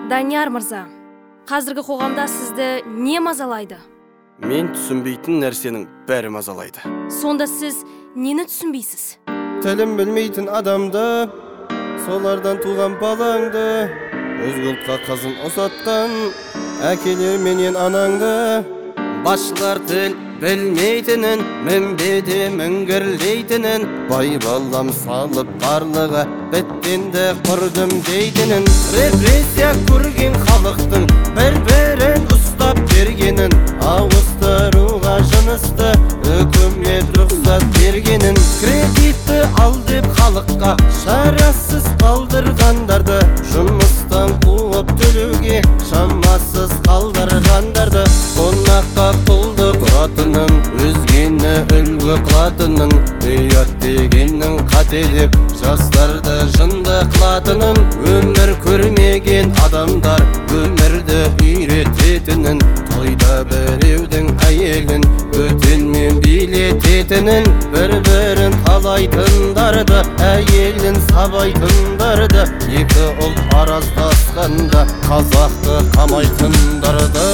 Данияр мырза, қазіргі қоғамда сізді не мазалайды? Мен түсінбейтін нәрсенің бәрі мазалайды. Сонда сіз нені түсінбейсіз? Тілін білмейтін адамды, солардан туған балаңды, өзге ұлтқа қызын ұсатқан әкелер менен анаңды. Басшылар тіл білмейтінін, мінбеде мінгірлейтінін, Бай балам салып барлығы біттенді құрдым дейтінін. Репрессия көрген халықтың бір-бірін ұстап бергенін, ауыстыруға жынысты үкімет рұқсат бергенін. Кредитті ал деп халыққа шарасыз қалдырғандарды, жұмыстан қуып төлеуге шамасыз қалдырғандарды, қонаққа құлды құратынын, өзгені үлгі қылатынын, ұят дегеннің қателеп жастарды жынды қылатынын, өмір көрмеген адамдар өмірді үйрететінін, тойда біреудің әйелін бөтенмен билететінін, бір-бірін талайтындарды, әйелін сабайтындарды, екі ұлт араздасқанда қазақты қамайтындарды.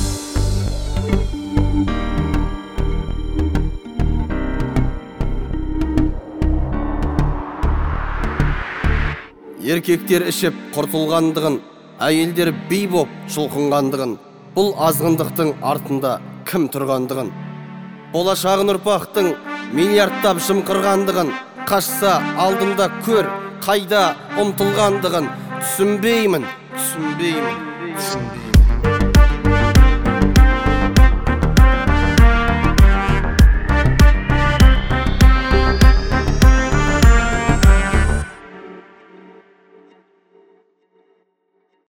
Еркектер ішіп құртылғандығын, әйелдер бей боп шұлқынғандығын, бұл азғындықтың артында кім тұрғандығын, болашағын ұрпақтың миллиардтап жымқырғандығын, қашса алдымда көр, қайда ұмтылғандығын түсінбеймін.